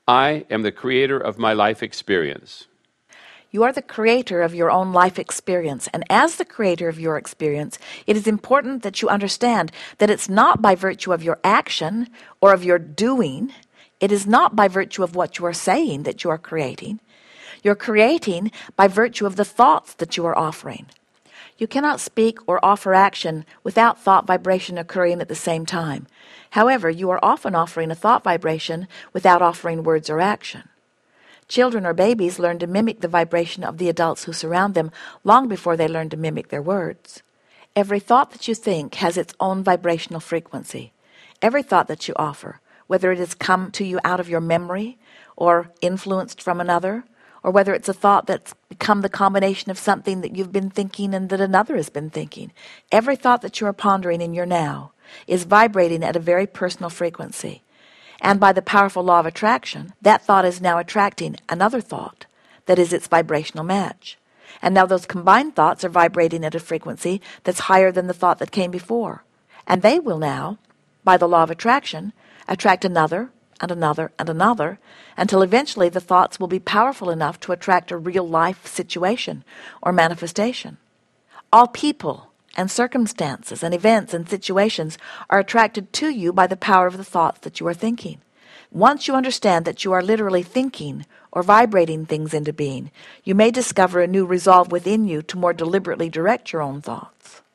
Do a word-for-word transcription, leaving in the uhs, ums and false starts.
I am the creator of my life experience. You are the creator of your own life experience, and as the creator of your experience, it is important that you understand that it's not by virtue of your action or of your doing. It is not by virtue of what you are saying that you are creating. You're creating by virtue of the thoughts that you are offering. You cannot speak or offer action without thought vibration occurring at the same time. However, you are often offering a thought vibration without offering words or action. Children or babies learn to mimic the vibration of the adults who surround them long before they learn to mimic their words. Every thought that you think has its own vibrational frequency. Every thought that you offer, whether it has come to you out of your memory or influenced from another, or whether it's a thought that's become the combination of something that you've been thinking and that another has been thinking, every thought that you are pondering in your now is vibrating at a very personal frequency. And by the powerful law of attraction, that thought is now attracting another thought that is its vibrational match. And now those combined thoughts are vibrating at a frequency that's higher than the thought that came before. And they will now, by the law of attraction, attract another and another and another, until eventually the thoughts will be powerful enough to attract a real life situation or manifestation. All people and circumstances and events and situations are attracted to you by the power of the thoughts that you are thinking. Once you understand that you are literally thinking or vibrating things into being, you may discover a new resolve within you to more deliberately direct your own thoughts.